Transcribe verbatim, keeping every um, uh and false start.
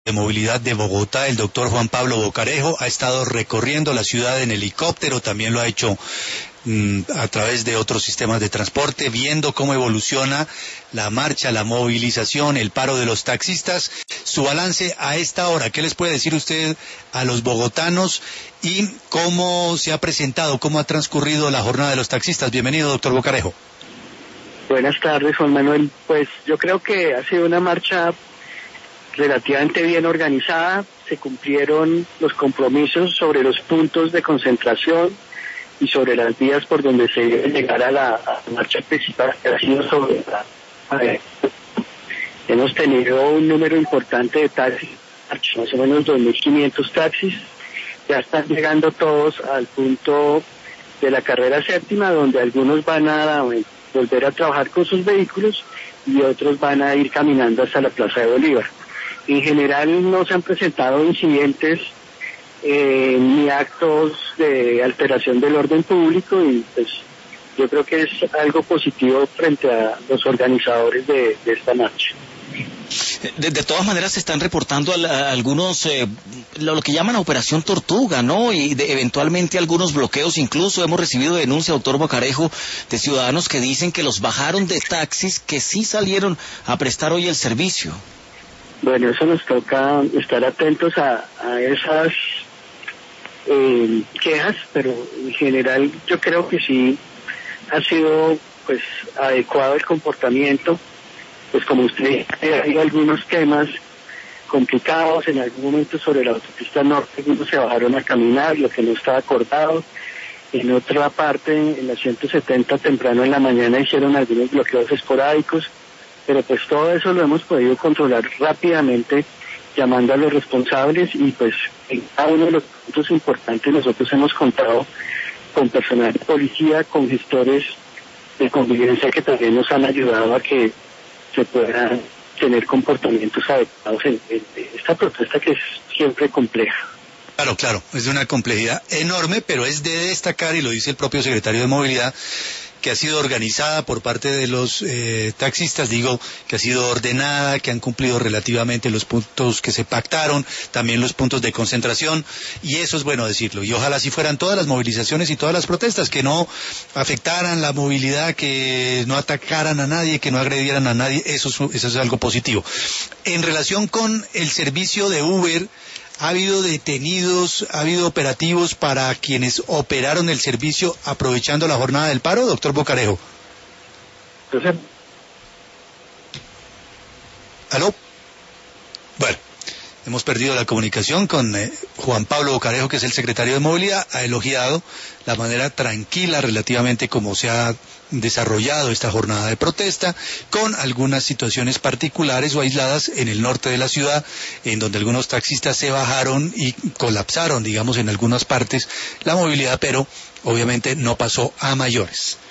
de Movilidad de Bogotá, el doctor Juan Pablo Bocarejo, ha estado recorriendo la ciudad en helicóptero, también lo ha hecho mmm, a través de otros sistemas de transporte, viendo cómo evoluciona la marcha, la movilización, el paro de los taxistas. Su balance a esta hora, ¿qué les puede decir usted a los bogotanos y cómo se ha presentado, cómo ha transcurrido la jornada de los taxistas? Bienvenido, doctor Bocarejo. Buenas tardes, Juan Manuel. Pues yo creo que ha sido una marcha relativamente bien organizada. Se cumplieron los compromisos sobre los puntos de concentración y sobre las vías por donde se debe llegar a la, a la marcha principal, que ha sido sobre la... A ver, hemos tenido un número importante de taxis, más o menos dos mil quinientos taxis. Ya están llegando todos al punto de la carrera séptima, donde algunos van a volver a trabajar con sus vehículos y otros van a ir caminando hasta la Plaza de Bolívar. En general no se han presentado incidentes eh, ni actos de alteración del orden público, y pues yo creo que es algo positivo frente a los organizadores de, de esta marcha. De, de todas maneras se están reportando a, a algunos, eh, lo, lo que llaman Operación Tortuga, ¿no? Y de, eventualmente algunos bloqueos. Incluso hemos recibido denuncia, doctor Bocarejo, de ciudadanos que dicen que los bajaron de taxis que sí salieron a prestar hoy el servicio. Bueno, eso nos toca estar atentos a, a esas eh, quejas, pero en general yo creo que sí ha sido pues adecuado el comportamiento. Pues como usted dice, hay algunos temas complicados. En algún momento sobre la autopista norte algunos se bajaron a caminar, lo que no estaba acordado. En otra parte, en la ciento setenta, temprano en la mañana hicieron algunos bloqueos esporádicos, pero pues todo eso lo hemos podido controlar rápidamente, llamando a los responsables, y pues en cada uno de los puntos importantes nosotros hemos contado con personal de policía, con gestores de convivencia que también nos han ayudado a que se puedan tener comportamientos adecuados en, en esta protesta, que es siempre compleja. Claro, claro, es de una complejidad enorme, pero es de destacar, y lo dice el propio secretario de Movilidad, que ha sido organizada por parte de los eh, taxistas, digo, que ha sido ordenada, que han cumplido relativamente los puntos que se pactaron, también los puntos de concentración, y eso es bueno decirlo, y ojalá si fueran todas las movilizaciones y todas las protestas, que no afectaran la movilidad, que no atacaran a nadie, que no agredieran a nadie. Eso es, eso es algo positivo. En relación con el servicio de Uber, ¿ha habido detenidos, ha habido operativos para quienes operaron el servicio aprovechando la jornada del paro, doctor Bocarejo? Entonces, ¿aló? Bueno, hemos perdido la comunicación con eh, Juan Pablo Bocarejo, que es el secretario de Movilidad. Ha elogiado la manera tranquila relativamente como se ha desarrollado esta jornada de protesta, con algunas situaciones particulares o aisladas en el norte de la ciudad, en donde algunos taxistas se bajaron y colapsaron, digamos, en algunas partes la movilidad, pero obviamente no pasó a mayores.